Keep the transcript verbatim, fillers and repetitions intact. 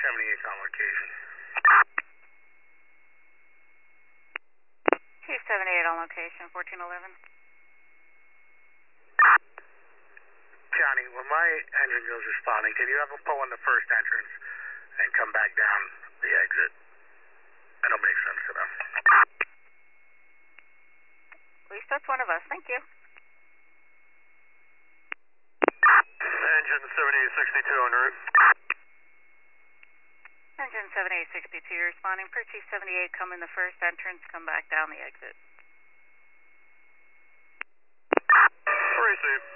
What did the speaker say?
seventy-eight on location. Chief seventy-eight on location, fourteen eleven. Johnny, when my engine goes responding, can you have them pull in the first entrance and come back down the exit? That'll make sense to them. At least that's one of us. Thank you. Engine seventy-eight sixty-two en route. Engine seventy-eight sixty-two, you're responding per Chief seventy-eight, come in the first entrance, come back down the exit. Receive.